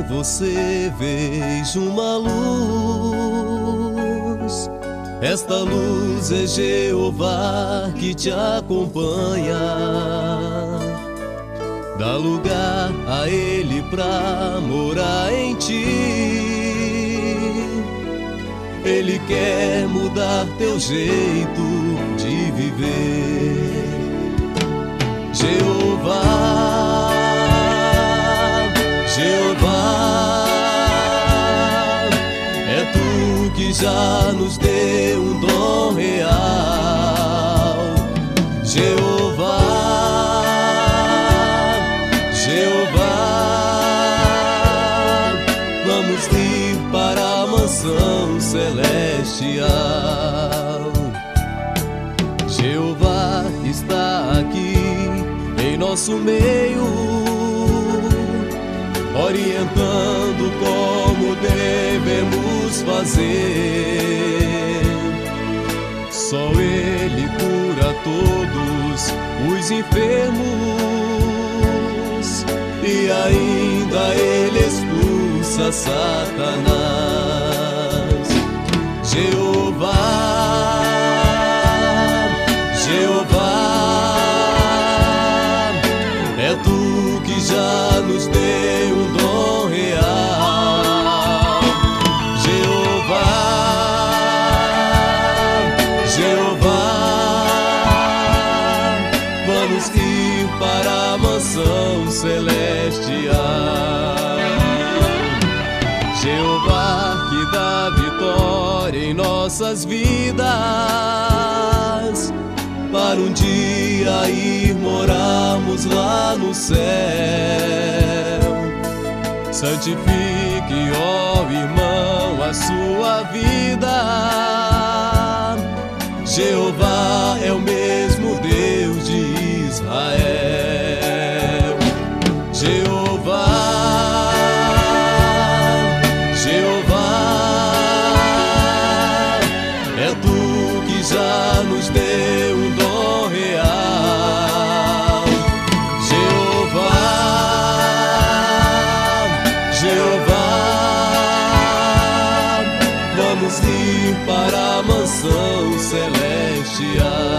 você vejo uma luz. Esta luz é Jeová que te acompanha. Dá lugar a Ele pra morar em ti. Ele quer mudar teu jeito de viver. Jeová, Jeová, é tu que já nos deu um dom real. Jeová, Jeová, vamos ir para a mansão celestial. Jeová está aqui em nosso meio, orientando como devemos fazer. Só Ele cura todos os enfermos e ainda Ele expulsa Satanás. Jeová, Jeová, é tu que já nos deu um dom real. Jeová, Jeová, vamos ir para a mansão celestial. Jeová que dá vitória em nossas vidas, para um dia ir morarmos lá no céu. Santifique, ó irmão, a sua vida. Jeová é o mesmo Deus de Israel. Jeová, Jeová, é tu que já nos deu um dom real. Jeová, Jeová, vamos ir para a mansão celestial.